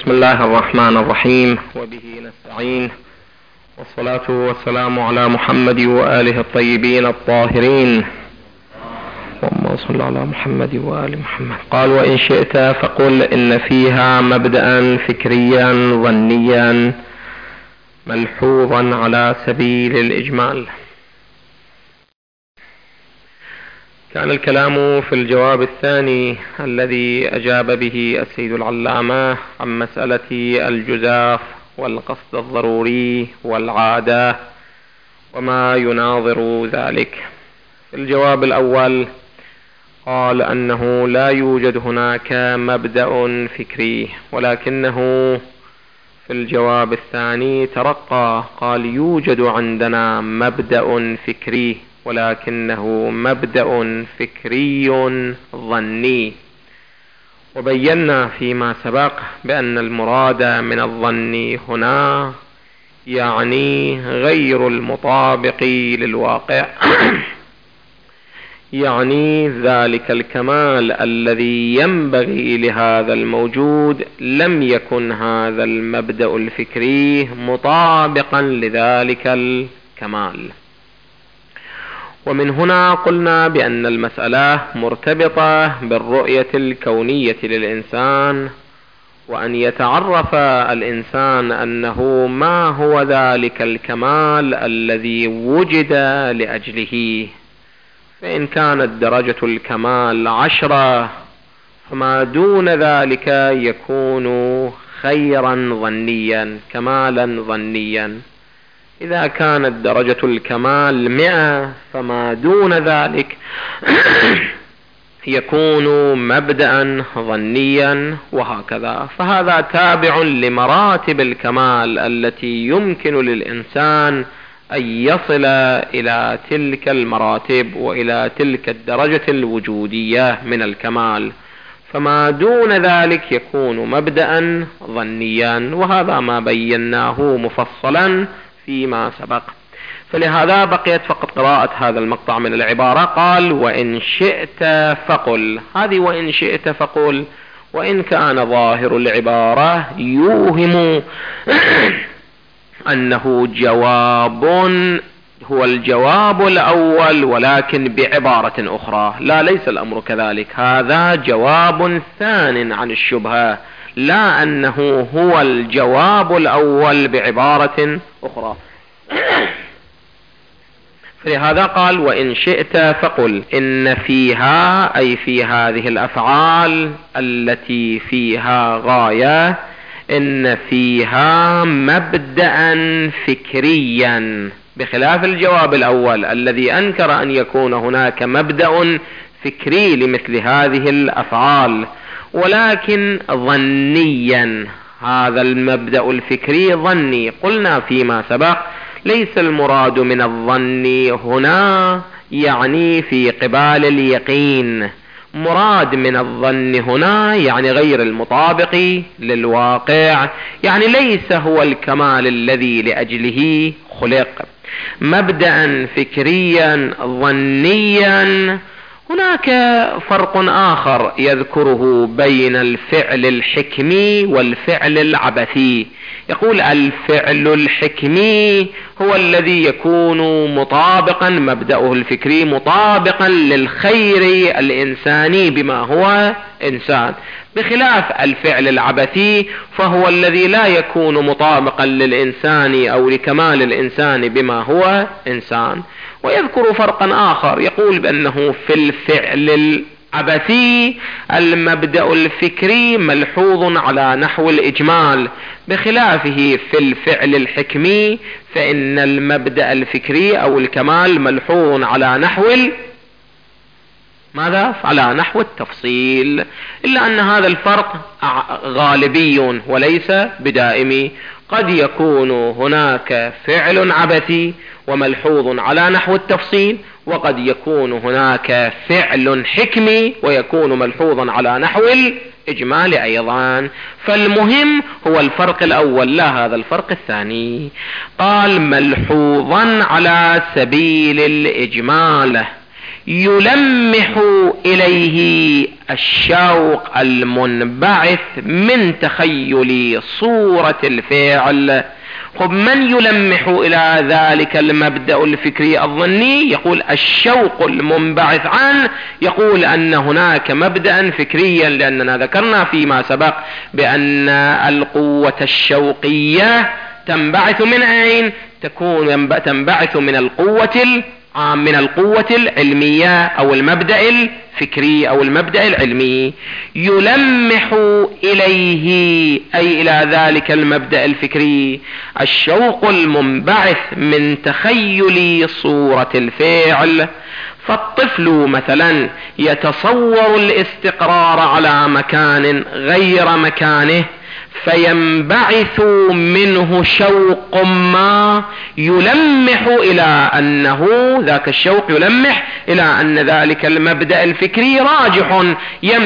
بسم الله الرحمن الرحيم، وبه نستعين، والصلاة والسلام على محمد وآله الطيبين الطاهرين. اللهم صل على محمد وآل محمد. قال: وإن شئت فقل إن فيها مبدأ فكريا ظنيا ملحوظا على سبيل الإجمال. كان الكلام في الجواب الثاني الذي أجاب به السيد العلامة عن مسألة الجزاف والقصد الضروري والعادة وما يناظر ذلك. في الجواب الأول قال أنه لا يوجد هناك مبدأ فكري، ولكنه في الجواب الثاني ترقى، قال يوجد عندنا مبدأ فكري ولكنه مبدأ فكري ظني. وبينا فيما سبق بأن المراد من الظن هنا يعني غير المطابق للواقع يعني ذلك الكمال الذي ينبغي لهذا الموجود لم يكن هذا المبدأ الفكري مطابقا لذلك الكمال. ومن هنا قلنا بأن المسألة مرتبطة بالرؤية الكونية للإنسان، وأن يتعرف الإنسان أنه ما هو ذلك الكمال الذي وجد لأجله. فإن كانت درجة الكمال 10 فما دون ذلك يكون خيرا ظنيا، كمالا ظنيا. إذا كانت درجة الكمال 100 فما دون ذلك يكون مبدأ ظنيا، وهكذا. فهذا تابع لمراتب الكمال التي يمكن للإنسان أن يصل إلى تلك المراتب وإلى تلك الدرجة الوجودية من الكمال، فما دون ذلك يكون مبدأ ظنيا، وهذا ما بيناه مفصلا فيما سبق. فلهذا بقيت فقط قراءة هذا المقطع من العبارة. قال: وإن شئت فقل. هذه وإن شئت فقل، وإن كان ظاهر العبارة يوهم أنه جواب هو الجواب الأول ولكن بعبارة أخرى. لا، ليس الأمر كذلك، هذا جواب ثان عن الشبهة، لا أنه هو الجواب الأول بعبارة أخرى. فلهذا قال: وإن شئت فقل إن فيها، أي في هذه الأفعال التي فيها غاية، إن فيها مبدأ فكريا، بخلاف الجواب الأول الذي أنكر أن يكون هناك مبدأ فكري لمثل هذه الأفعال، ولكن ظنيا. هذا المبدأ الفكري ظني. قلنا فيما سبق ليس المراد من الظن هنا يعني في قبال اليقين، مراد من الظن هنا يعني غير المطابق للواقع، يعني ليس هو الكمال الذي لأجله خلق. مبدأ فكريا ظنيا. هناك فرق آخر يذكره بين الفعل الحكمي والفعل العبثي. يقول: الفعل الحكمي هو الذي يكون مطابقا، مبدأه الفكري مطابقا للخير الإنساني بما هو إنسان، بخلاف الفعل العبثي فهو الذي لا يكون مطابقا للإنسان أو لكمال الإنسان بما هو إنسان. ويذكر فرقا آخر، يقول بأنه في الفعل العبثي المبدأ الفكري ملحوظ على نحو الإجمال، بخلافه في الفعل الحكمي فإن المبدأ الفكري أو الكمال ملحوظ على نحو ماذا؟ على نحو التفصيل. إلا أن هذا الفرق غالبي وليس بدائمي. قد يكون هناك فعل عبثي وملحوظ على نحو التفصيل، وقد يكون هناك فعل حكمي ويكون ملحوظا على نحو الإجمال أيضا. فالمهم هو الفرق الأول، لا هذا الفرق الثاني. قال: ملحوظا على سبيل الإجمال، يلمح إليه الشوق المنبعث من تخيل صورة الفعل. خب من يلمح إلى ذلك المبدأ الفكري الظني؟ يقول الشوق المنبعث عنه، يقول أن هناك مبدأ فكريا، لأننا ذكرنا فيما سبق بأن القوة الشوقية تنبعث من أين؟ تنبعث من القوة العلمية أو المبدأ الفكري أو المبدأ العلمي. يلمح إليه أي إلى ذلك المبدأ الفكري الشوق المنبعث من تخيل صورة الفعل. فالطفل مثلا يتصور الاستقرار على مكان غير مكانه، فينبعث منه شوق ما يلمح إلى أنه ذاك الشوق يلمح إلى أن ذلك المبدأ الفكري راجح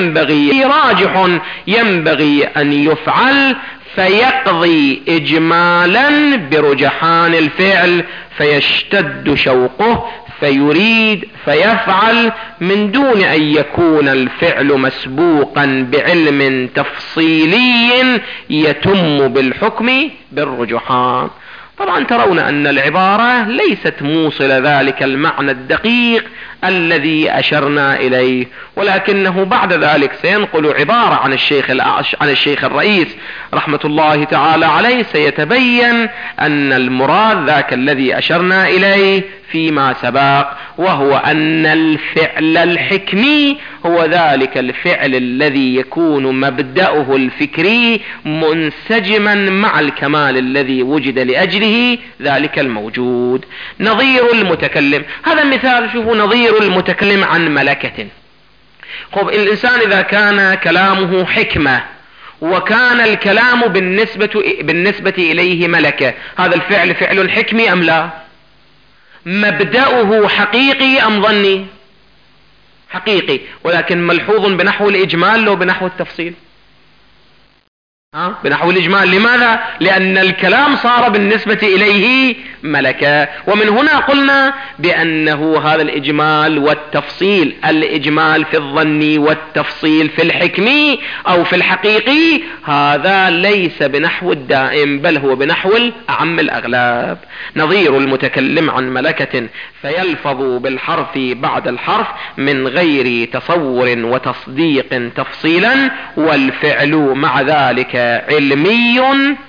ينبغي أن يفعل، فيقضي إجمالا برجحان الفعل، فيشتد شوقه فيريد فيفعل من دون أن يكون الفعل مسبوقا بعلم تفصيلي يتم بالحكم بالرجحان. طبعا ترون أن العبارة ليست موصلة ذلك المعنى الدقيق الذي أشرنا إليه، ولكنه بعد ذلك سينقل عبارة عن الشيخ الرئيس رحمة الله تعالى عليه، سيتبين أن المراد ذاك الذي أشرنا إليه فيما سبق، وهو أن الفعل الحكمي هو ذلك الفعل الذي يكون مبدأه الفكري منسجما مع الكمال الذي وجد لأجله ذلك الموجود. نظير المتكلم، هذا مثال، شوفوا، نظير المتكلم عن ملكة. خب الإنسان إذا كان كلامه حكمة وكان الكلام بالنسبة إليه ملكة، هذا الفعل فعل حكمي أم لا؟ مبدأه حقيقي أم ظني؟ حقيقي، ولكن ملحوظ بنحو الإجمال لو بنحو التفصيل؟ بنحو الإجمال. لماذا؟ لأن الكلام صار بالنسبة إليه ملكة. ومن هنا قلنا بأنه هذا الإجمال والتفصيل، الإجمال في الظني والتفصيل في الحكمي أو في الحقيقي، هذا ليس بنحو الدائم بل هو بنحو الأعم الأغلب. نظير المتكلم عن ملكة فيلفظ بالحرف بعد الحرف من غير تصور وتصديق تفصيلا، والفعل مع ذلك علمي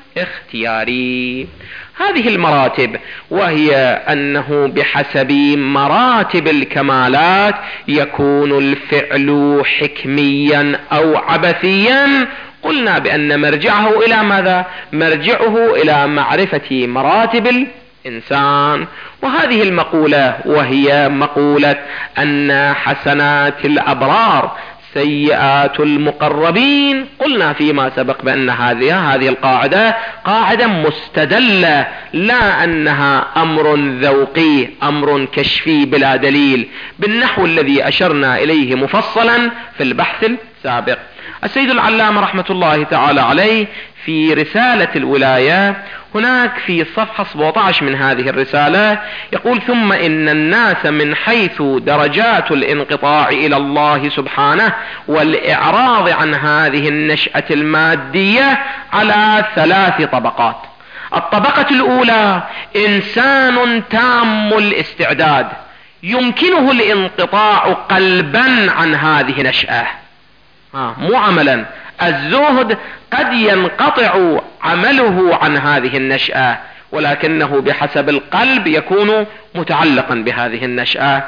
اختياري. هذه المراتب، وهي أنه بحسب مراتب الكمالات يكون الفعل حكميا أو عبثيا. قلنا بأن مرجعه إلى ماذا؟ مرجعه إلى معرفة مراتب الإنسان. وهذه المقولة وهي مقولة أن حسنات الأبرار سيئات المقربين، قلنا فيما سبق بأن هذه القاعدة قاعدة مستدلة، لا أنها أمر ذوقي أمر كشفي بلا دليل، بالنحو الذي أشرنا إليه مفصلا في البحث السابق. السيد العلامة رحمة الله تعالى عليه في رسالة الولاية هناك في صفحة 17 من هذه الرسالة يقول: ثم إن الناس من حيث درجات الانقطاع إلى الله سبحانه والإعراض عن هذه النشأة المادية على 3 طبقات. الطبقة الأولى إنسان تام الاستعداد يمكنه الانقطاع قلبا عن هذه النشأة، مو عملا. الزهد قد ينقطع عمله عن هذه النشأة، ولكنه بحسب القلب يكون متعلقا بهذه النشأة،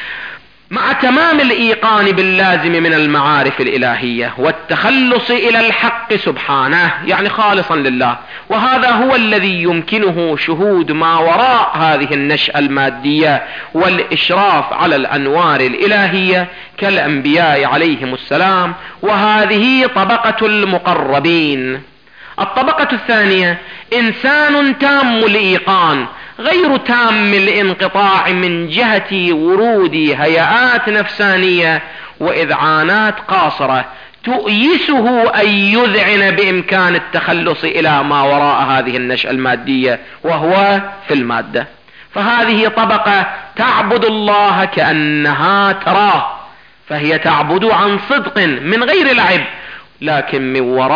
مع تمام الإيقان باللازم من المعارف الإلهية والتخلص إلى الحق سبحانه، يعني خالصا لله. وهذا هو الذي يمكنه شهود ما وراء هذه النشأة المادية والإشراف على الأنوار الإلهية كالأنبياء عليهم السلام، وهذه طبقة المقربين. الطبقة الثانية إنسان تام الإيقان غير تام الانقطاع من جهة ورود هيئات نفسانية وإذعانات قاصرة تؤيسه أن يذعن بإمكان التخلص إلى ما وراء هذه النشأة المادية وهو في المادة. فهذه طبقة تعبد الله كأنها تراه، فهي تعبد عن صدق من غير لعب، لكن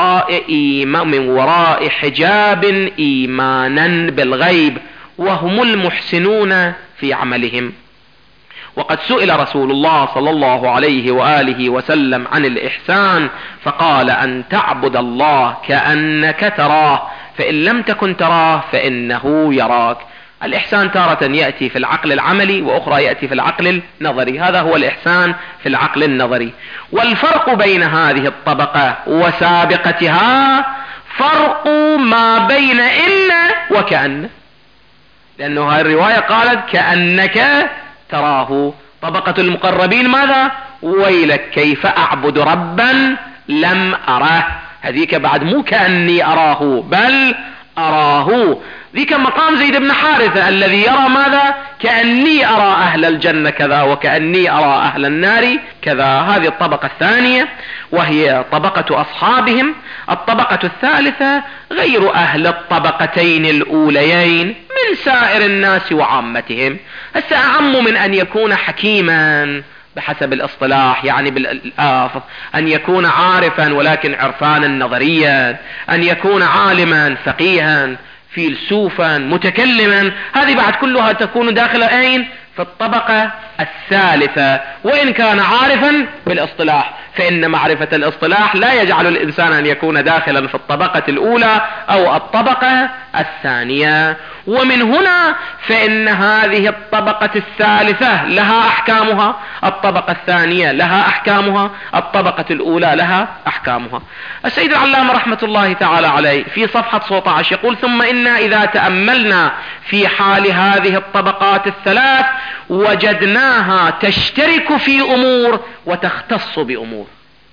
من وراء حجاب إيمانا بالغيب، وهم المحسنون في عملهم. وقد سئل رسول الله صلى الله عليه وآله وسلم عن الإحسان فقال: أن تعبد الله كأنك تراه، فإن لم تكن تراه فإنه يراك. الإحسان تارة يأتي في العقل العملي، وأخرى يأتي في العقل النظري. هذا هو الإحسان في العقل النظري. والفرق بين هذه الطبقة وسابقتها فرق ما بين إن وكأن، لأنه هذه الرواية قالت كأنك تراه. طبقة المقربين ماذا؟ ويلك كيف أعبد ربا لم أره. هذيك بعد مو كأني أراه بل أراه. ذيك مقام زيد بن حارثة الذي يرى ماذا؟ كأني أرى أهل الجنة كذا وكأني أرى أهل النار كذا. هذه الطبقة الثانية وهي طبقة أصحابهم. الطبقة الثالثة غير أهل الطبقتين الأوليين من سائر الناس وعامتهم. هسه أعم من أن يكون حكيما بحسب الاصطلاح، يعني بالآف، أن يكون عارفا ولكن عرفانا نظريا، أن يكون عالما فقيها فيلسوفا متكلما. هذه بعد كلها تكون داخل أين؟ في الطبقة الثالثة، وإن كان عارفا بالاصطلاح، فإن معرفة الاصطلاح لا يجعل الإنسان أن يكون داخلا في الطبقة الأولى أو الطبقة الثانية. ومن هنا فإن هذه الطبقة الثالثة لها أحكامها، الطبقة الثانية لها أحكامها، الطبقة الأولى لها أحكامها. السيد العلامة رحمة الله تعالى عليه في صفحة 17 يقول: ثم إنا إذا تأملنا في حال هذه الطبقات الثلاث وجدناها تشترك في أمور وتختص بأمور،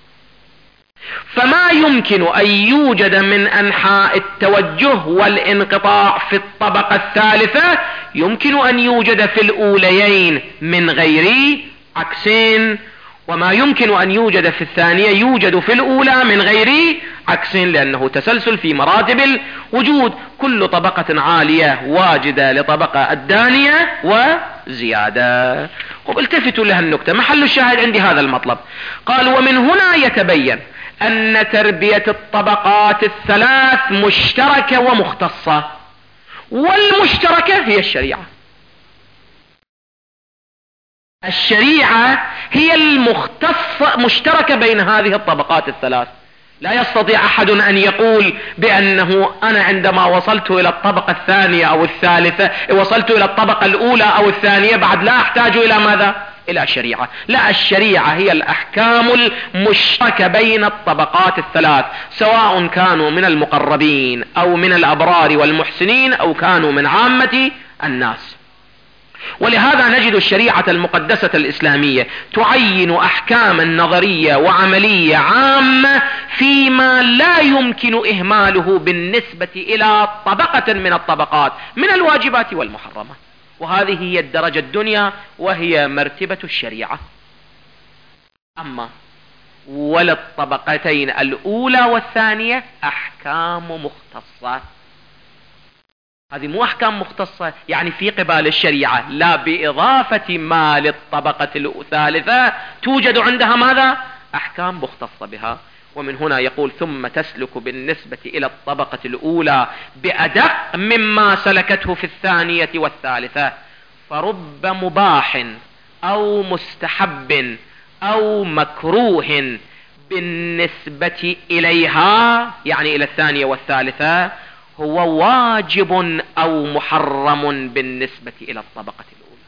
فما يمكن أن يوجد من أنحاء التوجه والانقطاع في الطبقة الثالثة يمكن أن يوجد في الأوليين من غير عكسين، وما يمكن أن يوجد في الثانية يوجد في الأولى من غير عكسين، لأنه تسلسل في مراتب الوجود. كل طبقة عالية واجدة لطبقة الدانية وزيادة. التفتوا لها النكتة، محل الشاهد عندي هذا المطلب. قال: ومن هنا يتبين أن تربية الطبقات الثلاث مشتركة ومختصة، والمشتركة هي الشريعة. الشريعة هي المختصة مشتركة بين هذه الطبقات الثلاث. لا يستطيع أحد أن يقول بأنه أنا عندما وصلت إلى الطبقة الثانية أو الثالثة، وصلت إلى الطبقة الأولى أو الثانية، بعد لا أحتاج إلى ماذا؟ إلى شريعة. لا، الشريعة هي الأحكام المشتركة بين الطبقات الثلاث، سواء كانوا من المقربين أو من الأبرار والمحسنين أو كانوا من عامة الناس. ولهذا نجد الشريعة المقدسة الإسلامية تعين أحكاما نظرية وعملية عامة فيما لا يمكن إهماله بالنسبة إلى طبقة من الطبقات من الواجبات والمحرمات. وهذه هي الدرجة الدنيا وهي مرتبة الشريعة. أما وللطبقتين الأولى والثانية أحكام مختصة. هذه مو أحكام مختصة يعني في قبال الشريعة، لا، بإضافة ما للطبقة الثالثة توجد عندها ماذا؟ أحكام مختصة بها. ومن هنا يقول: ثم تسلك بالنسبة إلى الطبقة الأولى بأدق مما سلكته في الثانية والثالثة، فرب مباح أو مستحب أو مكروه بالنسبة إليها، يعني إلى الثانية والثالثة، هو واجب أو محرم بالنسبة إلى الطبقة الأولى.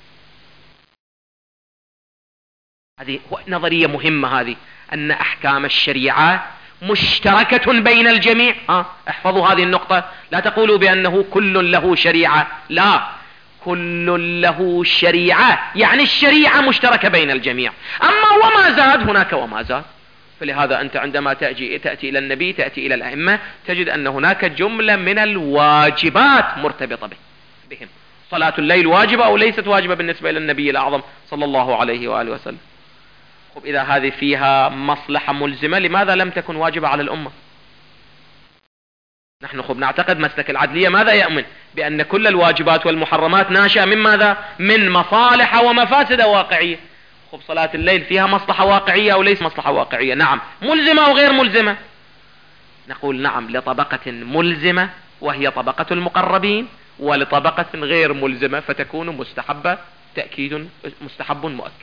هذه نظرية مهمة، هذه أن أحكام الشريعة مشتركة بين الجميع. احفظوا هذه النقطة، لا تقولوا بأنه كل له شريعة، لا، كل له شريعة يعني الشريعة مشتركة بين الجميع. أما وما زاد هناك وما زاد. فلهذا أنت عندما تأتي إلى النبي، تأتي إلى الأئمة، تجد أن هناك جملة من الواجبات مرتبطة بهم. صلاة الليل واجبة أو ليست واجبة بالنسبة إلى النبي الأعظم صلى الله عليه وآله وسلم؟ إذا هذه فيها مصلحة ملزمة، لماذا لم تكن واجبة على الأمة؟ نحن نعتقد مسلك العدلية ماذا يؤمن؟ بأن كل الواجبات والمحرمات ناشئة من ماذا؟ من مصالح ومفاسد واقعية. صلاة الليل فيها مصلحة واقعية أو ليس مصلحة واقعية؟ نعم. ملزمة أو غير ملزمة؟ نقول نعم، لطبقة ملزمة وهي طبقة المقربين، ولطبقة غير ملزمة فتكون مستحبة، تأكيد مستحب مؤكد.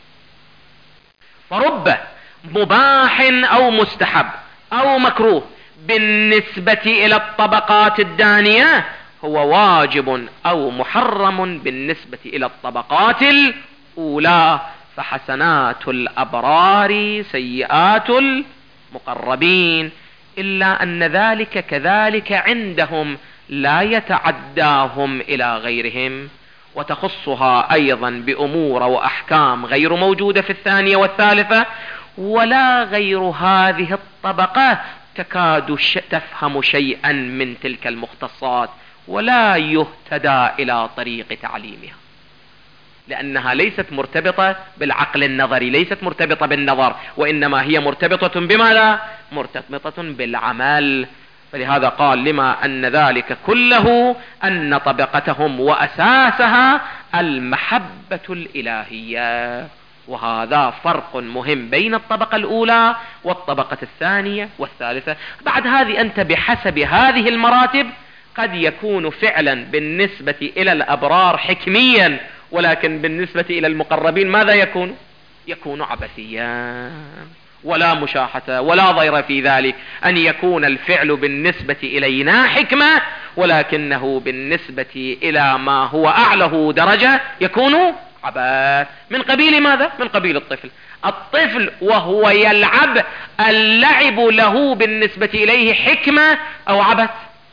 فرب مباح أو مستحب أو مكروه بالنسبة إلى الطبقات الدانية هو واجب أو محرم بالنسبة إلى الطبقات الأولى، فحسنات الأبرار سيئات المقربين، إلا أن ذلك كذلك عندهم لا يتعداهم إلى غيرهم، وتخصها أيضا بأمور وأحكام غير موجودة في الثانية والثالثة، ولا غير هذه الطبقة تكاد تفهم شيئا من تلك المختصات ولا يهتدى إلى طريق تعليمها، لأنها ليست مرتبطة بالعقل النظري، ليست مرتبطة بالنظر، وإنما هي مرتبطة بماذا؟ مرتبطة بالعمل. فلهذا قال لما أن ذلك كله أن طبقتهم وأساسها المحبة الإلهية، وهذا فرق مهم بين الطبقة الأولى والطبقة الثانية والثالثة. بعد هذه أنت بحسب هذه المراتب قد يكون فعلا بالنسبة إلى الأبرار حكميا، ولكن بالنسبة إلى المقربين ماذا يكون عبثيا، ولا مشاحة ولا ضير في ذلك أن يكون الفعل بالنسبة إلينا حكمة، ولكنه بالنسبة إلى ما هو أعله درجة يكون عبث. من قبيل ماذا؟ من قبيل الطفل وهو يلعب، اللعب له بالنسبة إليه حكمة أو عبث؟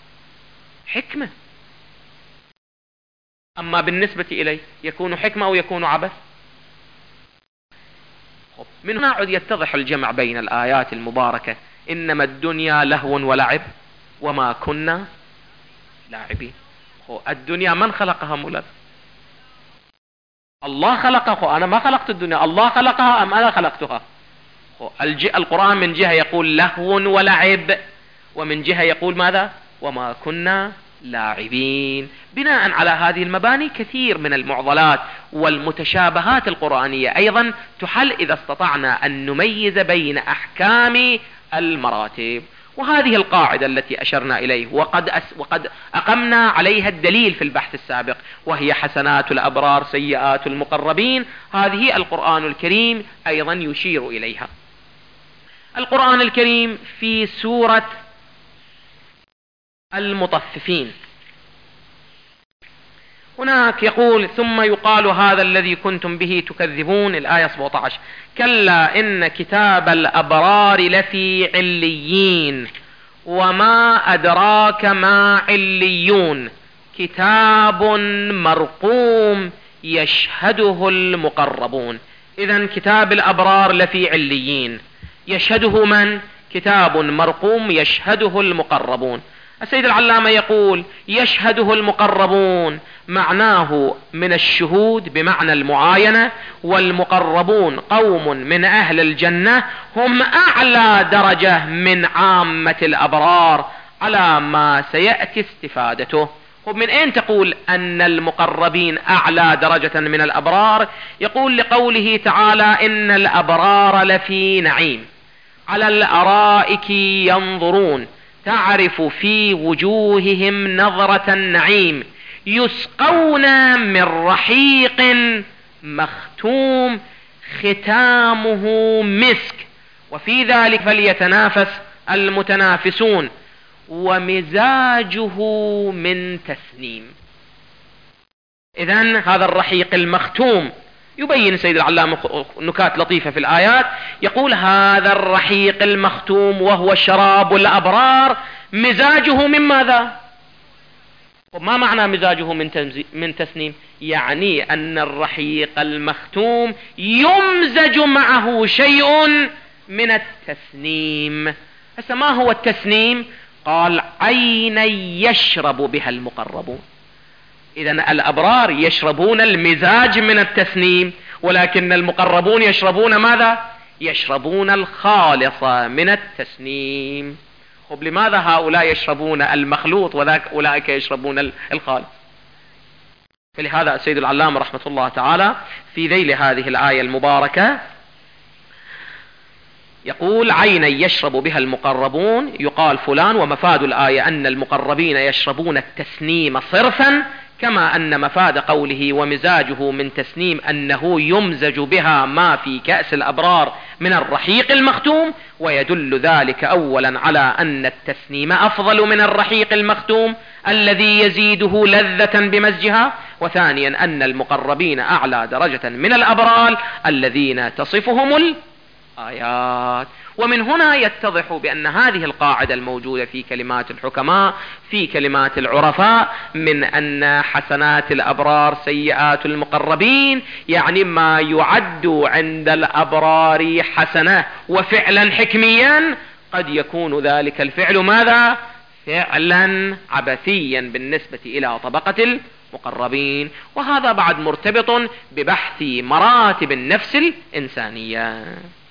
حكمة. أما بالنسبة إليه يكون حكمة أو يكون عبث؟ من هنا عد يتضح الجمع بين الآيات المباركة: إنما الدنيا لهو ولعب وما كنا لاعبين. الدنيا من خلقها مولانا؟ الله خلقها، أنا ما خلقت الدنيا، الله خلقها أم أنا خلقتها؟ القرآن من جهة يقول لهو ولعب، ومن جهة يقول ماذا؟ وما كنا لاعبين. بناء على هذه المباني كثير من المعضلات والمتشابهات القرآنية أيضا تحل إذا استطعنا أن نميز بين أحكام المراتب. وهذه القاعدة التي أشرنا إليه وقد أقمنا عليها الدليل في البحث السابق، وهي حسنات الأبرار سيئات المقربين، هذه القرآن الكريم أيضا يشير إليها. القرآن الكريم في سورة المطففين هناك يقول: ثم يقال هذا الذي كنتم به تكذبون، الآية 17: كلا إن كتاب الأبرار لفي عليين وما أدراك ما عليون كتاب مرقوم يشهده المقربون. إذن كتاب الأبرار لفي عليين، يشهده من؟ كتاب مرقوم يشهده المقربون. السيد العلامة يقول: يشهده المقربون معناه من الشهود بمعنى المعاينة، والمقربون قوم من أهل الجنة هم أعلى درجة من عامة الأبرار على ما سيأتي استفادته. ومن أين تقول أن المقربين أعلى درجة من الأبرار؟ يقول لقوله تعالى: إن الأبرار لفي نعيم على الأرائك ينظرون تعرف في وجوههم نظرة النعيم يسقون من رحيق مختوم ختامه مسك وفي ذلك فليتنافس المتنافسون ومزاجه من تسنيم. إذن هذا الرحيق المختوم يبين سيد العلامة نكات لطيفة في الآيات، يقول: هذا الرحيق المختوم وهو شراب الأبرار مزاجه من ماذا؟ وما معنى مزاجه من تسنيم؟ يعني أن الرحيق المختوم يمزج معه شيء من التسنيم. هسه ما هو التسنيم؟ قال: عينا يشرب بها المقربون. إذن الأبرار يشربون المزاج من التسنيم، ولكن المقربون يشربون ماذا؟ يشربون الخالص من التسنيم. خب لماذا هؤلاء يشربون المخلوط أولئك يشربون الخالص؟ فلهذا السيد العلامة رحمة الله تعالى في ذيل هذه الآية المباركة يقول: عينا يشرب بها المقربون، يقال فلان. ومفاد الآية أن المقربين يشربون التسنيم صرفا، كما أن مفاد قوله ومزاجه من تسنيم أنه يمزج بها ما في كأس الأبرار من الرحيق المختوم. ويدل ذلك أولا على أن التسنيم أفضل من الرحيق المختوم الذي يزيده لذة بمزجها. وثانيا أن المقربين أعلى درجة من الأبرار الذين تصفهم الآيات. ومن هنا يتضح بأن هذه القاعدة الموجودة في كلمات الحكماء في كلمات العرفاء من أن حسنات الأبرار سيئات المقربين، يعني ما يعد عند الأبرار حسنة وفعلا حكميا قد يكون ذلك الفعل ماذا؟ فعلا عبثيا بالنسبة إلى طبقة المقربين. وهذا بعد مرتبط ببحث مراتب النفس الإنسانية.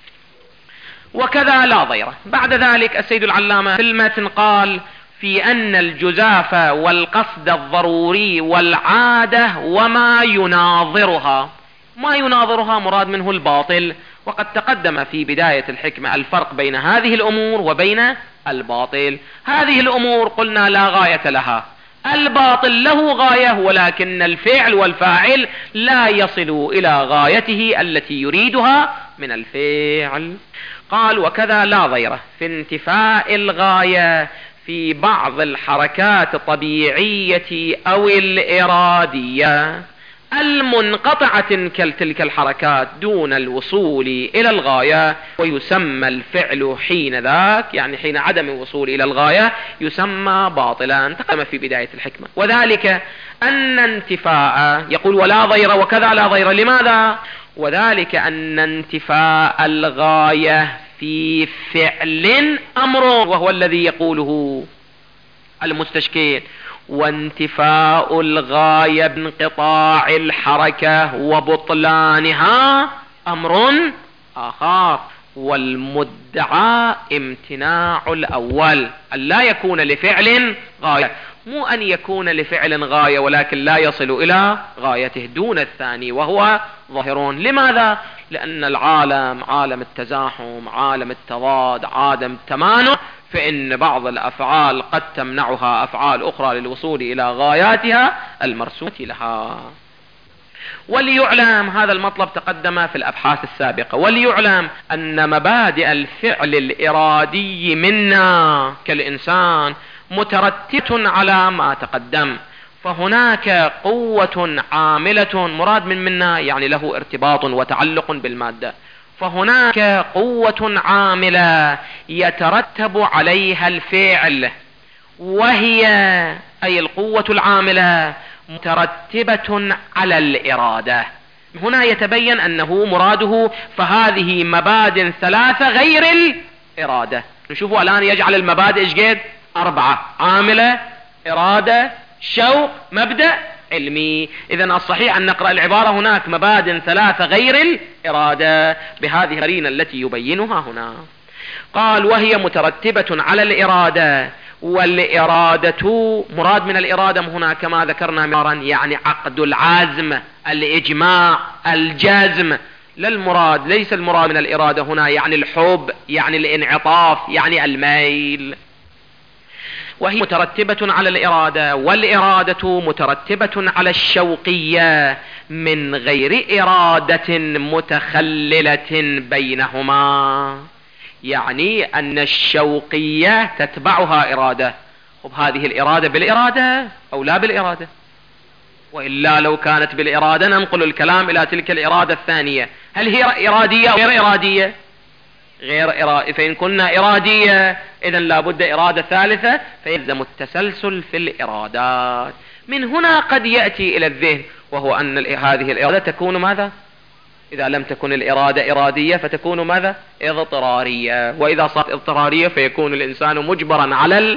وكذا لا ضير. بعد ذلك السيد العلامة في المتن قال: في أن الجزاف والقصد الضروري والعادة وما يناظرها. ما يناظرها مراد منه الباطل، وقد تقدم في بداية الحكمة الفرق بين هذه الأمور وبين الباطل. هذه الأمور قلنا لا غاية لها، الباطل له غاية، ولكن الفعل والفاعل لا يصل إلى غايته التي يريدها من الفعل. قال: وكذا لا ضير في انتفاء الغاية في بعض الحركات الطبيعية أو الإرادية المنقطعة كتلك الحركات دون الوصول إلى الغاية، ويسمى الفعل حين ذاك، يعني حين عدم الوصول إلى الغاية، يسمى باطلا. تقدم في بداية الحكمة. وذلك أن انتفاء، يقول: ولا ضير وكذا لا ضير. لماذا؟ وذلك أن انتفاء الغاية في فعل أمر، وهو الذي يقوله المستشكل: وانتفاء الغاية بانقطاع الحركة وبطلانها أمر آخر. والمدعى امتناع الأول، أن لا يكون لفعل غاية، مو أن يكون لفعل غاية ولكن لا يصل إلى غايته دون الثاني، وهو ظاهرون. لماذا؟ لأن العالم عالم التزاحم، عالم التضاد، عالم التمانع، فإن بعض الأفعال قد تمنعها أفعال أخرى للوصول إلى غاياتها المرسومة لها. وليعلم، هذا المطلب تقدم في الأبحاث السابقة، وليعلم أن مبادئ الفعل الإرادي منا كالإنسان مترتبة على ما تقدم. فهناك قوة عاملة، مراد من منا يعني له ارتباط وتعلق بالمادة، فهناك قوة عاملة يترتب عليها الفعل، وهي أي القوة العاملة مترتبة على الإرادة. هنا يتبين أنه مراده فهذه مبادئ ثلاثة غير الإرادة. نشوفوا الآن يجعل المبادئ إيش قد؟ 4، عاملة، إرادة، شوق، مبدأ علمي. إذن الصحيح أن نقرأ العبارة هناك مبادئ ثلاثة غير الإرادة بهذه القرينة التي يبينها هنا. قال: وهي مترتبة على الإرادة. والإرادة مراد من الإرادة هنا كما ذكرنا مرارا يعني عقد العزم، الإجماع، الجزم. لا المراد، ليس المراد من الإرادة هنا يعني الحب، يعني الانعطاف، يعني الميل. وهي مترتبة على الإرادة، والإرادة مترتبة على الشوقية من غير إرادة متخللة بينهما، يعني أن الشوقية تتبعها إرادة. خب هذه الإرادة بالإرادة أو لا بالإرادة؟ وإلا لو كانت بالإرادة ننقل الكلام إلى تلك الإرادة الثانية، هل هي إرادية أو غير إرادية؟ غير إرادية. فإن كنا إرادية إذن لابد إرادة ثالثة، فيلزم التسلسل في الإرادات. من هنا قد يأتي إلى الذهن وهو أن هذه الإرادة تكون ماذا؟ إذا لم تكن الإرادة إرادية فتكون ماذا؟ اضطرارية، وإذا صارت اضطرارية فيكون الإنسان مجبرا على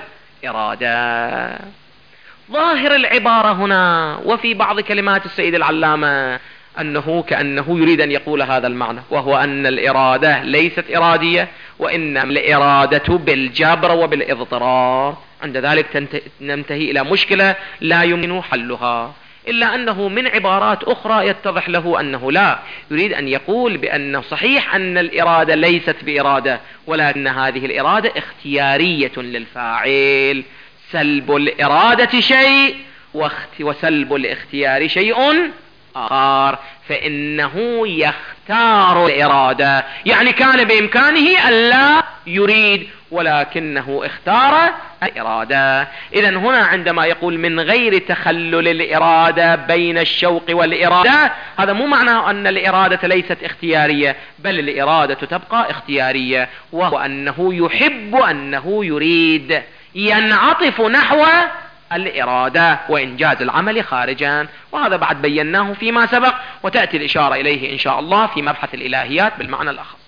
الإرادة. ظاهر العبارة هنا وفي بعض كلمات السيد العلامة أنه كأنه يريد أن يقول هذا المعنى، وهو أن الإرادة ليست إرادية، وإنما الإرادة بالجبر وبالاضطرار. عند ذلك ننتهي إلى مشكلة لا يمكن حلها، إلا أنه من عبارات أخرى يتضح له أنه لا يريد أن يقول بأنه صحيح أن الإرادة ليست بإرادة، ولكن هذه الإرادة اختيارية للفاعل. سلب الإرادة شيء وسلب الاختيار شيء آخر، فإنه يختار الإرادة، يعني كان بإمكانه أن لا يريد ولكنه اختار الإرادة. إذن هنا عندما يقول من غير تخلل الإرادة بين الشوق والإرادة، هذا مو معناه أن الإرادة ليست اختيارية، بل الإرادة تبقى اختيارية، وهو أنه يحب أنه يريد، ينعطف نحو الإرادة وإنجاز العمل خارجا، وهذا بعد بيناه فيما سبق، وتأتي الإشارة إليه إن شاء الله في مبحث الإلهيات بالمعنى الأخص.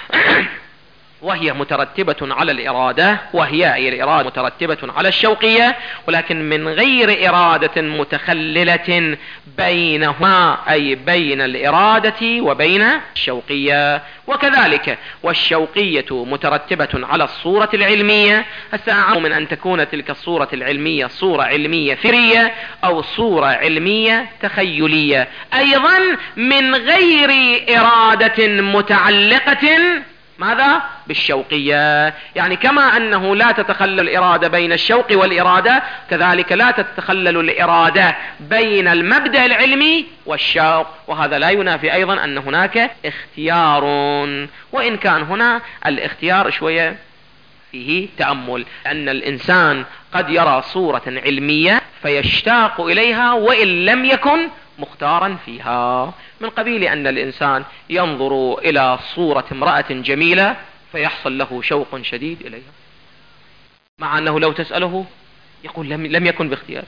وهي مترتبة على الإرادة، وهي الإرادة مترتبة على الشوقية، ولكن من غير إرادة متخللة بينهما، أي بين الإرادة وبين الشوقية. وكذلك والشوقية مترتبة على الصورة العلمية. هسه من أن تكون تلك الصورة العلمية صورة علمية فكرية أو صورة علمية تخيلية، أيضا من غير إرادة متعلقة ماذا؟ بالشوقية. يعني كما أنه لا تتخلل الإرادة بين الشوق والإرادة، كذلك لا تتخلل الإرادة بين المبدأ العلمي والشوق، وهذا لا ينافي أيضا أن هناك اختيار، وإن كان هنا الاختيار شوية فيه تأمل، أن الإنسان قد يرى صورة علمية فيشتاق إليها وإن لم يكن مختارا فيها، من قبيل أن الإنسان ينظر إلى صورة امرأة جميلة فيحصل له شوق شديد إليها، مع أنه لو تسأله يقول لم يكن باختيار.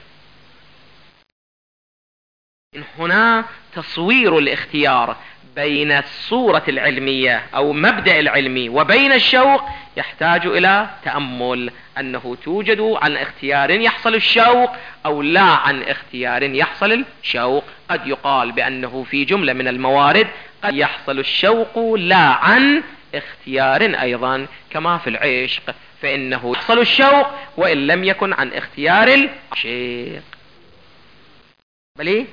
هنا تصوير الاختيار بين الصورة العلمية أو مبدأ العلمي وبين الشوق يحتاج إلى تأمل، أنه توجد عن اختيار يحصل الشوق أو لا عن اختيار يحصل الشوق. قد يقال بأنه في جملة من الموارد قد يحصل الشوق لا عن اختيار أيضا، كما في العشق فإنه يحصل الشوق وإن لم يكن عن اختيار العشيق. بلي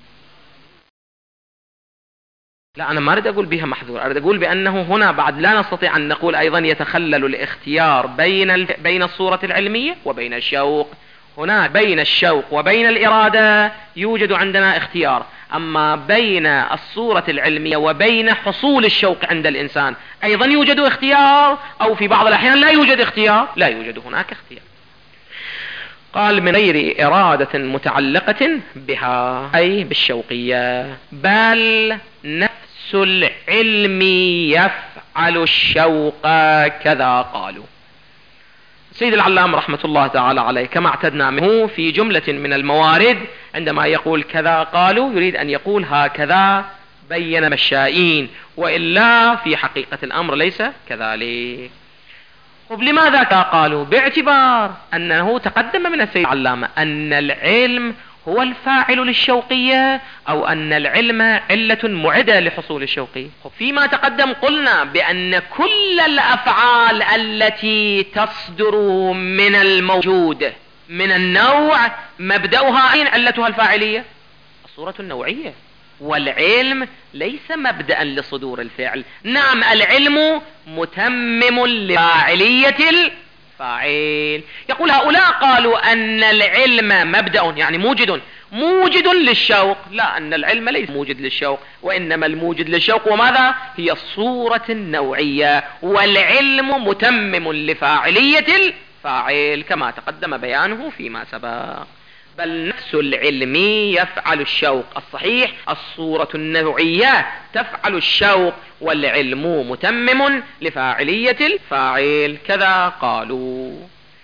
لا، أنا ما أريد أقول بها محظور، أريد أقول بأنه هنا بعد لا نستطيع أن نقول أيضا يتخلل الاختيار بين الصورة العلمية وبين الشوق. هنا بين الشوق وبين الإرادة يوجد عندنا اختيار، أما بين الصورة العلمية وبين حصول الشوق عند الإنسان أيضا يوجد اختيار، أو في بعض الأحيان لا يوجد اختيار، لا يوجد هناك اختيار. قال من غير إرادة متعلقة بها أي بالشوقية، بل نفس العلم يفعل الشوق كذا قالوا. سيد العلام رحمة الله تعالى عليه كما اعتدنا منه في جملة من الموارد عندما يقول كذا قالوا يريد أن يقول هكذا بين مشائين، وإلا في حقيقة الأمر ليس كذلك. لماذا قالوا؟ باعتبار أنه تقدم من السيد العلامة أن العلم هو الفاعل للشوقية، أو أن العلم علة معدة لحصول الشوقية. فيما تقدم قلنا بأن كل الأفعال التي تصدر من الموجود من النوع مبدأها أين علتها الفاعلية؟ الصورة النوعية، والعلم ليس مبدأ لصدور الفعل. نعم العلم متمم لفاعلية الفاعل. يقول هؤلاء قالوا أن العلم مبدأ يعني موجد للشوق، لا، أن العلم ليس موجد للشوق، وإنما الموجد للشوق وماذا؟ هي الصورة النوعية، والعلم متمم لفاعلية الفاعل كما تقدم بيانه فيما سبق. بل نفس العلم يفعل الشوق، الصحيح الصورة النوعية تفعل الشوق، والعلم متمم لفاعلية الفاعل كذا قالوا.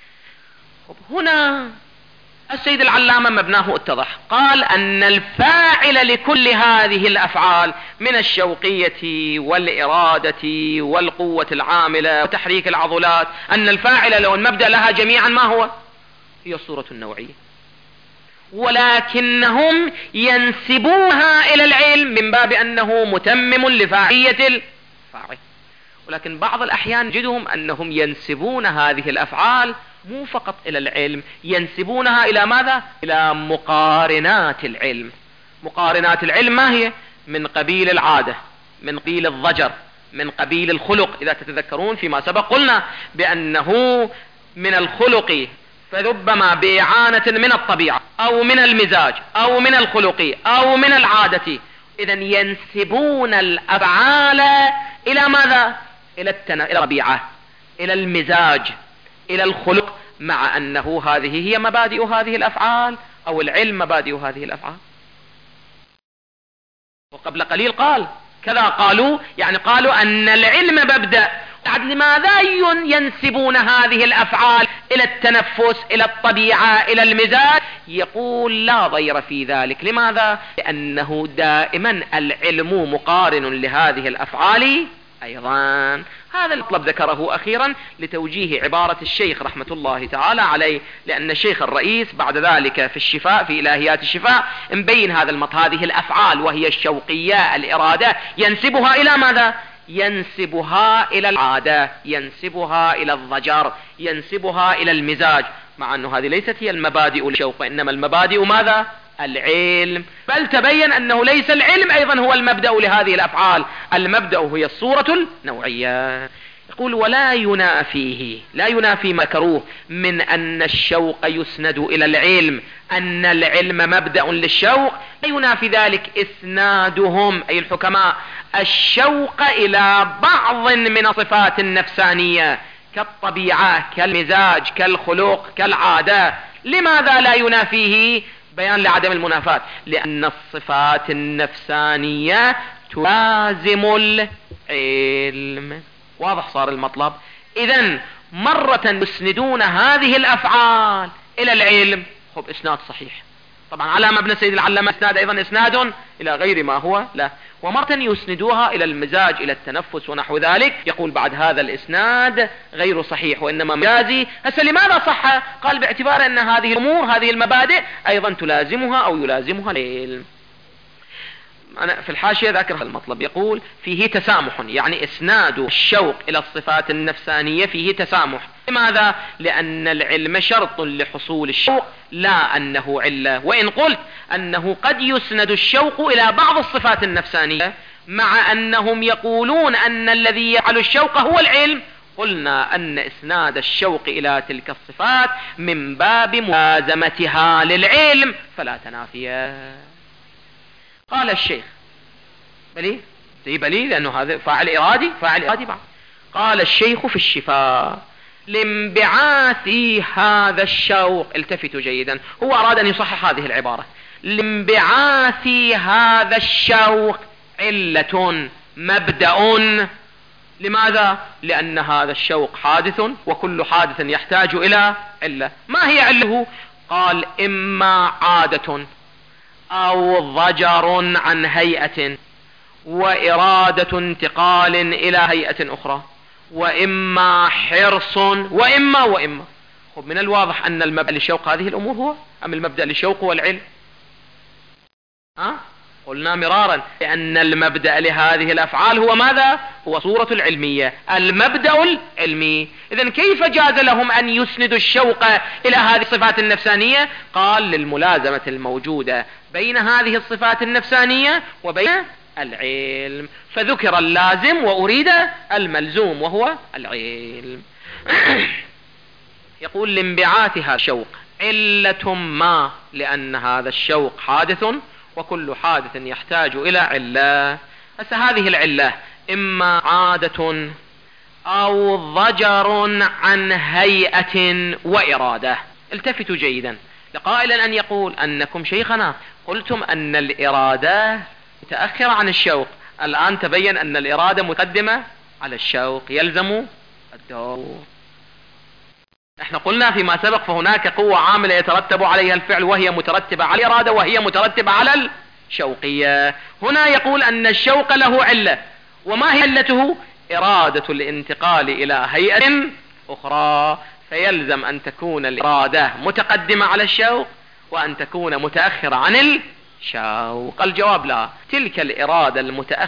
هنا السيد العلامة مبناه اتضح، قال أن الفاعل لكل هذه الأفعال من الشوقية والإرادة والقوة العاملة وتحريك العضلات، أن الفاعل لو المبدأ لها جميعا ما هو؟ هي الصورة النوعية. ولكنهم ينسبونها إلى العلم من باب أنه متمم لفاعلية الفاعل. ولكن بعض الأحيان نجدهم أنهم ينسبون هذه الأفعال مو فقط إلى العلم، ينسبونها إلى ماذا؟ إلى مقارنات العلم. مقارنات العلم ما هي؟ من قبيل العادة، من قبيل الضجر، من قبيل الخلق. إذا تتذكرون فيما سبق قلنا بأنه من الخلق فربما بإعانة من الطبيعة أو من المزاج أو من الخلق أو من العادة. إذا ينسبون الأفعال إلى ماذا؟ إلى الطبيعة، إلى المزاج، إلى الخلق، مع أنه هذه هي مبادئ هذه الأفعال، أو العلم مبادئ هذه الأفعال. وقبل قليل قال كذا، قالوا يعني قالوا أن العلم مبدأ. لماذا ينسبون هذه الأفعال إلى التنفس، إلى الطبيعة، إلى المزاج؟ يقول لا ضير في ذلك. لماذا؟ لأنه دائما العلم مقارن لهذه الأفعال أيضا. هذا المطلب ذكره أخيرا لتوجيه عبارة الشيخ رحمة الله تعالى عليه، لأن الشيخ الرئيس بعد ذلك في الشفاء، في إلهيات الشفاء، مبين هذا هذه الأفعال وهي الشوقية، الإرادة، ينسبها إلى ماذا؟ ينسبها إلى العادة، ينسبها إلى الضجر، ينسبها إلى المزاج، مع أنه هذه ليست هي المبادئ الشوق، وإنما المبادئ ماذا؟ العلم. بل تبين أنه ليس العلم أيضا هو المبدأ لهذه الأفعال، المبدأ هي الصورة النوعية. يقول ولا ينافيه، لا ينافي ما ذكروه من أن الشوق يسند إلى العلم، أن العلم مبدأ للشوق، لا ينافي ذلك إسنادهم أي الحكماء الشوق إلى بعض من الصفات النفسانية كالطبيعة، كالمزاج، كالخلق، كالعادة. لماذا لا ينافيه؟ بيان لعدم المنافاة، لأن الصفات النفسانية تلازم العلم. واضح صار المطلب؟ إذن مرة يسندون هذه الأفعال إلى العلم، خب إسناد صحيح طبعا على مبنى سيد العلامة، إسناد أيضا إسناد إلى غير ما هو لا. ومرة يسندوها إلى المزاج، إلى التنفس ونحو ذلك، يقول بعد هذا الإسناد غير صحيح وإنما مجازي. هسه لماذا صح؟ قال باعتبار أن هذه الأمور، هذه المبادئ أيضا تلازمها أو يلازمها العلم. أنا في الحاشية ذاكر المطلب، يقول فيه تسامح، يعني إسناد الشوق إلى الصفات النفسانية فيه تسامح. لماذا؟ لأن العلم شرط لحصول الشوق، لا أنه علة. وإن قلت أنه قد يسند الشوق إلى بعض الصفات النفسانية، مع أنهم يقولون أن الذي يفعل الشوق هو العلم، قلنا أن إسناد الشوق إلى تلك الصفات من باب ملازمتها للعلم، فلا تنافيا. قال الشيخ بلي لأنه هذا فاعل إرادي، فاعل إرادي بعد. قال الشيخ في الشفاء لانبعاث هذا الشوق، التفتوا جيدا، هو أراد أن يصحح هذه العبارة، لانبعاث هذا الشوق علة مبدأ. لماذا؟ لأن هذا الشوق حادث، وكل حادث يحتاج إلى علة. ما هي علته؟ قال إما عادة أو ضجر عن هيئة، وإرادة انتقال إلى هيئة أخرى، وإما حرص، وإما. خب من الواضح أن المبدأ للشوق هذه الأمور هو، أم المبدأ للشوق هو العلم؟ قلنا مرارا لأن المبدأ لهذه الأفعال هو ماذا؟ هو صورة العلمية، المبدأ العلمي. إذن كيف جاز لهم أن يسندوا الشوق إلى هذه الصفات النفسانية؟ قال للملازمة الموجودة بين هذه الصفات النفسانية وبين العلم، فذكر اللازم وأريد الملزوم وهو العلم. يقول لانبعاثها شوق علة ما، لأن هذا الشوق حادث، وكل حادث يحتاج إلى علة. هذه العلة إما عادة أو ضجر عن هيئة وإرادة. التفتوا جيدا لقائلا أن يقول أنكم شيخنا قلتم أن الإرادة متأخرة عن الشوق، الآن تبين أن الإرادة مقدمة على الشوق، يلزم الدور. احنا قلنا فيما سبق فهناك قوة عاملة يترتب عليها الفعل، وهي مترتبة على الإرادة، وهي مترتبة على الشوقية. هنا يقول أن الشوق له علة، وما هي علته؟ إرادة الانتقال إلى هيئة أخرى، فيلزم أن تكون الإرادة متقدمة على الشوق، وأن تكون متأخرة عن الشوق؟ الجواب لا. تلك الإرادة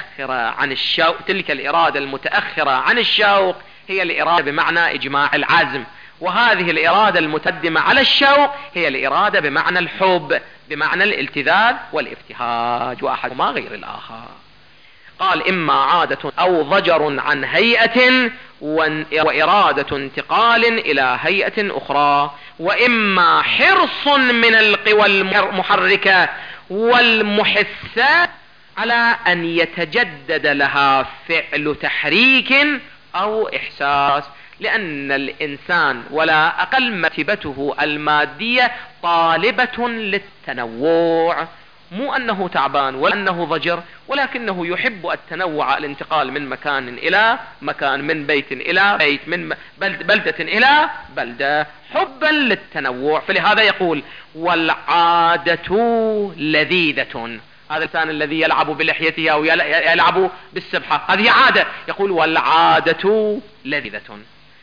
المتأخرة عن الشوق هي الإرادة بمعنى إجماع العزم، وهذه الإرادة المتقدمة على الشوق هي الإرادة بمعنى الحب، بمعنى الالتذاذ والابتهاج، وأحدهما غير الآخر. قال إما عادة أو ضجر عن هيئة وإرادة انتقال إلى هيئة أخرى، وإما حرص من القوى المحركة والمحسة على أن يتجدد لها فعل تحريك أو إحساس، لأن الإنسان ولا أقل مرتبته المادية طالبة للتنوع، مو أنه تعبان ولا أنه ضجر، ولكنه يحب التنوع، الانتقال من مكان إلى مكان، من بيت إلى بيت، من بلدة إلى بلدة، حبا للتنوع. فلهذا يقول والعادة لذيذة. هذا الإنسان الذي يلعب بلحيته أو يلعب بالسبحة هذه عادة، يقول والعادة لذيذة.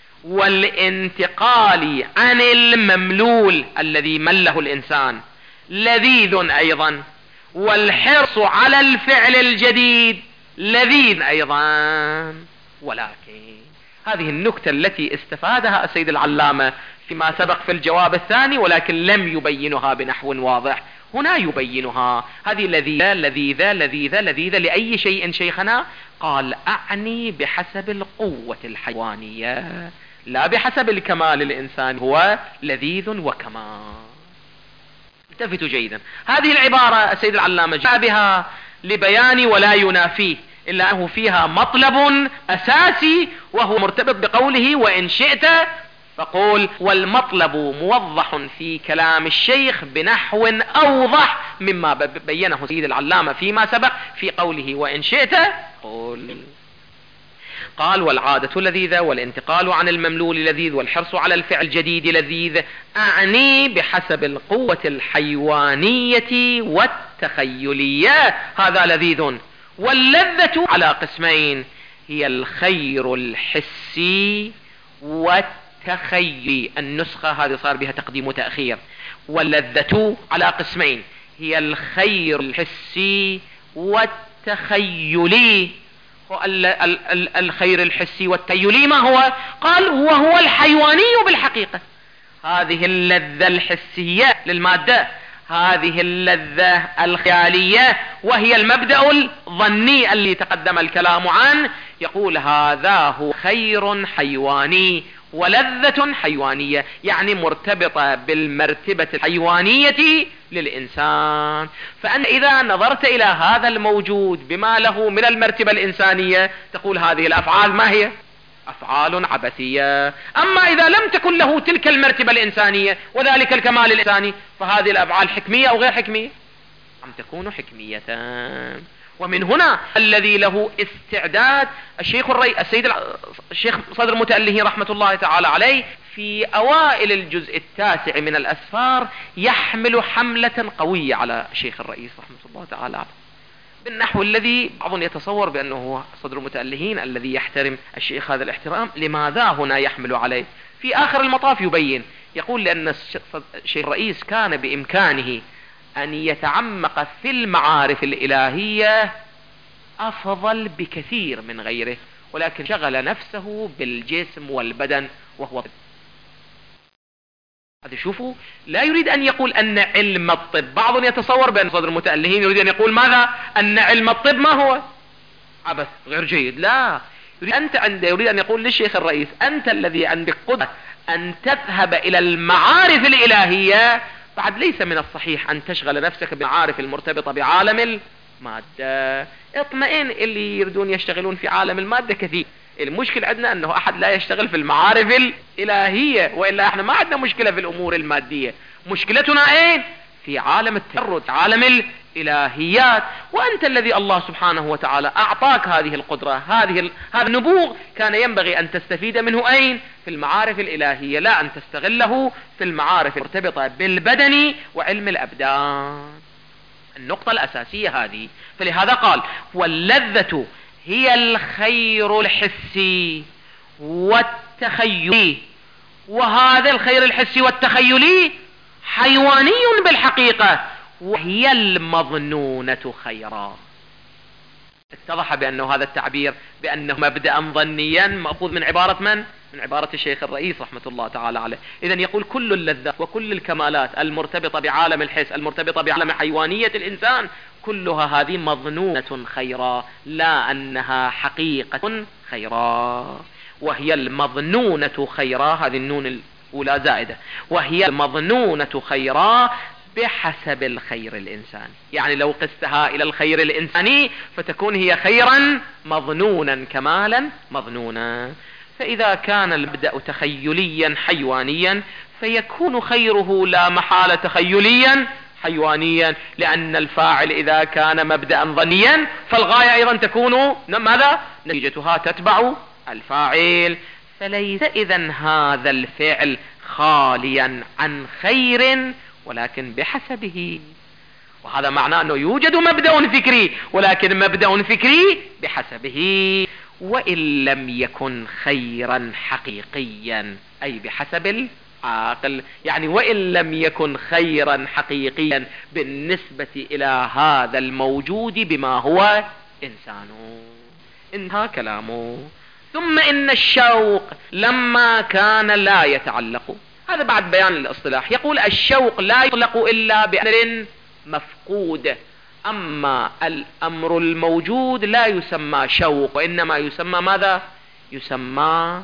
والانتقال عن المملول الذي مله الإنسان لذيذ أيضا، والحرص على الفعل الجديد لذيذ أيضا. ولكن هذه النكتة التي استفادها السيد العلامة فيما سبق في الجواب الثاني، ولكن لم يبينها بنحو واضح، هنا يبينها. هذه لذيذة لذيذة لذيذة لذيذة لأي شيء شيخنا؟ قال أعني بحسب القوة الحيوانية لا بحسب الكمال الإنساني، هو لذيذ وكمال. التفتوا جيدا، هذه العبارة السيد العلامة جاء بها لبيان ولا ينافيه، إلا أنه فيها مطلب أساسي وهو مرتبط بقوله وإن شئت فقول، والمطلب موضح في كلام الشيخ بنحو أوضح مما بينه سيد العلامة فيما سبق في قوله وإن شئت قول. قال والعادة لذيذة، والانتقال عن المملول لذيذ، والحرص على الفعل الجديد لذيذ، أعني بحسب القوة الحيوانية والتخيلية، هذا لذيذ. واللذة على قسمين، هي الخير الحسي والتخيلي. النسخة هذه صار بها تقديم وتأخير. واللذة على قسمين، هي الخير الحسي والتخيلي. الخير الحسي والتخيلي ما هو؟ قال وهو الحيواني بالحقيقة. هذه اللذة الحسية للمادة، هذه اللذة الخيالية وهي المبدأ الظني اللي تقدم الكلام عنه، يقول هذا هو خير حيواني ولذة حيوانية، يعني مرتبطة بالمرتبة الحيوانية للإنسان. فأنت إذا نظرت إلى هذا الموجود بما له من المرتبة الإنسانية تقول هذه الأفعال ما هي؟ أفعال عبثية. أما إذا لم تكن له تلك المرتبة الإنسانية وذلك الكمال الإنساني فهذه الأفعال حكمية أو غير حكمية؟ أم تكون حكمية. ومن هنا الذي له استعداد الشيخ صدر المتألهين رحمة الله تعالى عليه في أوائل الجزء التاسع من الأسفار يحمل حملة قوية على الشيخ الرئيس رحمة الله تعالى عليه، بالنحو الذي بعض يتصور بأنه صدر المتألهين الذي يحترم الشيخ هذا الاحترام، لماذا هنا يحمل عليه؟ في آخر المطاف يبين، يقول لأن الشيخ الرئيس كان بإمكانه أن يتعمق في المعارف الإلهية أفضل بكثير من غيره، ولكن شغل نفسه بالجسم والبدن وهو هذا. شوفوا، لا يريد أن يقول أن علم الطب، بعض يتصور بأن صدر المتألهين يريد أن يقول ماذا؟ أن علم الطب ما هو؟ عبث غير جيد. لا، يريد أن يقول للشيخ الرئيس أنت الذي عندك قدرة أن تذهب إلى المعارف الإلهية، بعد ليس من الصحيح أن تشغل نفسك بالمعارف المرتبطة بعالم المادة. اطمئن، اللي يريدون يشتغلون في عالم المادة كثير، المشكل عندنا أنه أحد لا يشتغل في المعارف الإلهية، وإلا احنا ما عندنا مشكلة في الأمور المادية، مشكلتنا ايه؟ في عالم التجرد، عالم الإلهيات. وأنت الذي الله سبحانه وتعالى أعطاك هذه القدرة، هذا النبوغ، كان ينبغي أن تستفيد منه أين؟ في المعارف الإلهية، لا أن تستغله في المعارف المرتبطة بالبدن وعلم الأبدان. النقطة الأساسية هذه. فلهذا قال واللذة هي الخير الحسي والتخيلي، وهذا الخير الحسي والتخيلي حيواني بالحقيقة، وهي المظنونة خيرا. اتضح بأنه هذا التعبير بأنه مبدأ ظنيا مأخوذ من عبارة من؟ من عبارة الشيخ الرئيس رحمة الله تعالى عليه. إذن يقول كل اللذات وكل الكمالات المرتبطة بعالم الحس، المرتبطة بعالم حيوانية الإنسان، كلها هذه مظنونة خيرا، لا أنها حقيقة خيرا. وهي المظنونة خيرا، هذه النون الأولى زائدة، وهي المظنونة خيرا بحسب الخير الإنساني. يعني لو قستها إلى الخير الإنساني فتكون هي خيرا مظنونا كمالا مظنونا. فإذا كان المبدأ تخيليا حيوانيا فيكون خيره لا محالة تخيليا حيوانيا، لأن الفاعل إذا كان مبدأ ظنيا فالغاية أيضا تكون ماذا؟ نتيجتها تتبع الفاعل. فليس إذن هذا الفعل خاليا عن خير ولكن بحسبه. وهذا معناه أنه يوجد مبدأ فكري، ولكن مبدأ فكري بحسبه، وإن لم يكن خيرا حقيقيا أي بحسب العاقل. يعني وإن لم يكن خيرا حقيقيا بالنسبة إلى هذا الموجود بما هو إنسان. انتهى كلامه. ثم إن الشوق لما كان لا يتعلق، هذا بعد بيان الاصطلاح، يقول الشوق لا يطلق إلا بأمر مفقود. أما الأمر الموجود لا يسمى شوق، وإنما يسمى ماذا؟ يسمى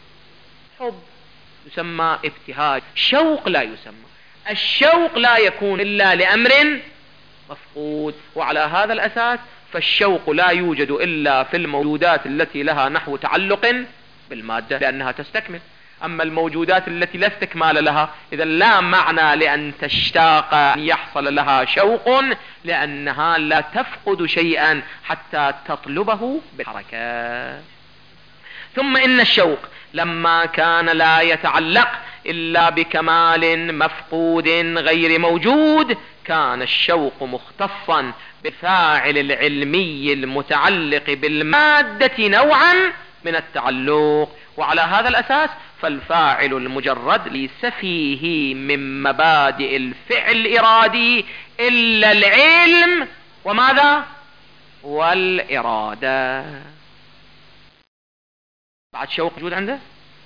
حب، يسمى ابتهاج. شوق لا يسمى. الشوق لا يكون إلا لأمر مفقود. وعلى هذا الأساس فالشوق لا يوجد إلا في الموجودات التي لها نحو تعلق بالمادة لأنها تستكمل. أما الموجودات التي لا استكمال لها إذا لا معنى لأن تشتاق أن يحصل لها شوق، لأنها لا تفقد شيئا حتى تطلبه بالحركة. ثم إن الشوق لما كان لا يتعلق إلا بكمال مفقود غير موجود كان الشوق مختصا بالفاعل العلمي المتعلق بالمادة نوعا من التعلق. وعلى هذا الأساس فالفاعل المجرد ليس فيه من مبادئ الفعل الإرادي إلا العلم وماذا؟ والإرادة. بعد شوق موجود عنده؟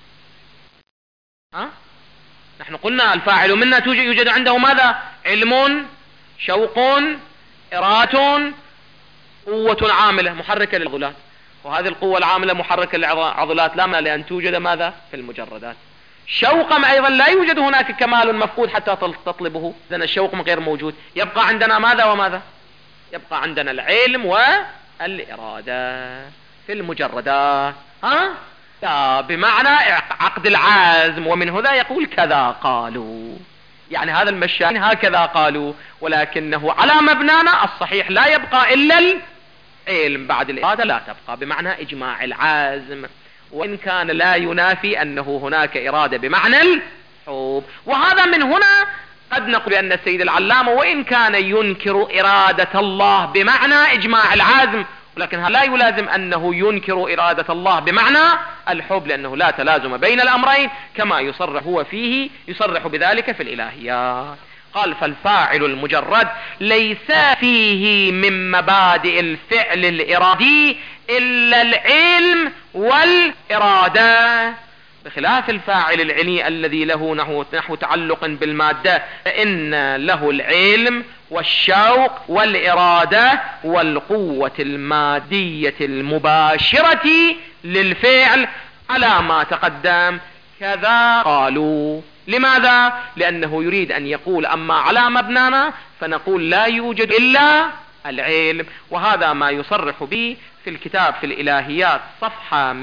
نحن قلنا الفاعل منا يوجد عنده ماذا؟ علم، شوق، إرادة، قوة عاملة محركة للعضلات. وهذه القوة العاملة محركة للعضلات لا معنى لأن توجد ماذا؟ في المجردات. شوقا أيضا لا يوجد هناك كمال مفقود حتى تطلبه، إذن الشوق غير موجود. يبقى عندنا ماذا وماذا؟ يبقى عندنا العلم والإرادة في المجردات. لا بمعنى عقد العزم. ومن هنا يقول كذا قالوا، يعني هذا المشايخ هكذا قالوا، ولكنه على مبنانا الصحيح لا يبقى إلا العلم، بعد الإرادة لا تبقى، بمعنى إجماع العزم. وإن كان لا ينافي أنه هناك إرادة بمعنى الحب. وهذا من هنا قد نقول أن السيد العلامة وإن كان ينكر إرادة الله بمعنى إجماع العزم، ولكن هذا لا يلازم أنه ينكر إرادة الله بمعنى الحب، لأنه لا تلازم بين الأمرين كما يصرح هو فيه، يصرح بذلك في الإلهيات. قال فالفاعل المجرد ليس فيه من مبادئ الفعل الإرادي إلا العلم والإرادة، بخلاف الفاعل العلي الذي له نحو تعلق بالمادة، فإن له العلم والشوق والإرادة والقوة المادية المباشرة للفعل على ما تقدم. كذا قالوا. لماذا؟ لأنه يريد أن يقول أما على مبنانا فنقول لا يوجد إلا العلم. وهذا ما يصرح به في الكتاب في الإلهيات صفحة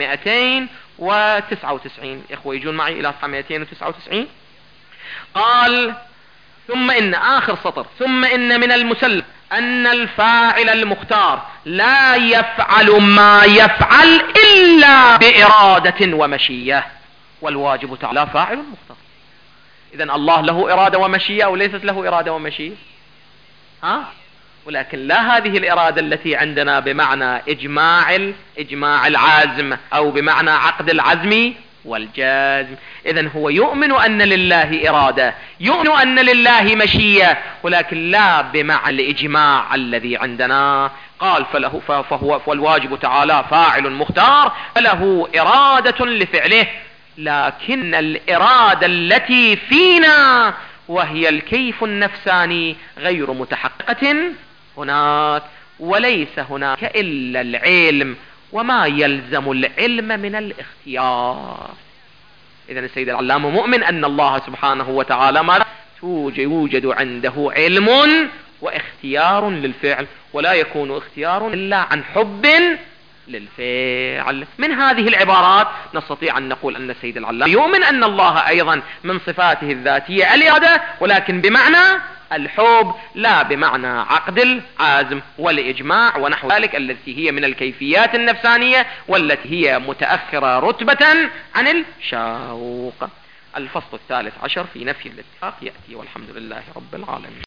299. إخوة يجون معي إلى صفحة 299. قال ثم إن آخر سطر ثم إن من المسلم أن الفاعل المختار لا يفعل ما يفعل إلا بإرادة ومشيئة، والواجب تعالى فاعل مختار. إذن الله له إرادة ومشيئة أو ليست له إرادة ومشيئة؟ ولكن لا هذه الإرادة التي عندنا بمعنى إجماع العزم أو بمعنى عقد العزم والجزم. إذن هو يؤمن أن لله إرادة، يؤمن أن لله مشيئة، ولكن لا بمعنى الإجماع الذي عندنا. قال فالواجب تعالى فاعل مختار، فله إرادة لفعله، لكن الإرادة التي فينا وهي الكيف النفساني غير متحققة هناك، وليس هناك إلا العلم وما يلزم العلم من الاختيار. إذن السيد العلامة مؤمن أن الله سبحانه وتعالى ما يوجد عنده علم واختيار للفعل، ولا يكون اختيار إلا عن حب للفعل. من هذه العبارات نستطيع أن نقول أن السيد العلامة يؤمن أن الله أيضا من صفاته الذاتية الإرادة، ولكن بمعنى الحب لا بمعنى عقد العزم والإجماع ونحو ذلك، التي هي من الكيفيات النفسانية والتي هي متأخرة رتبة عن الشوق. الفصل 13 في نفي الاتفاق يأتي، والحمد لله رب العالمين.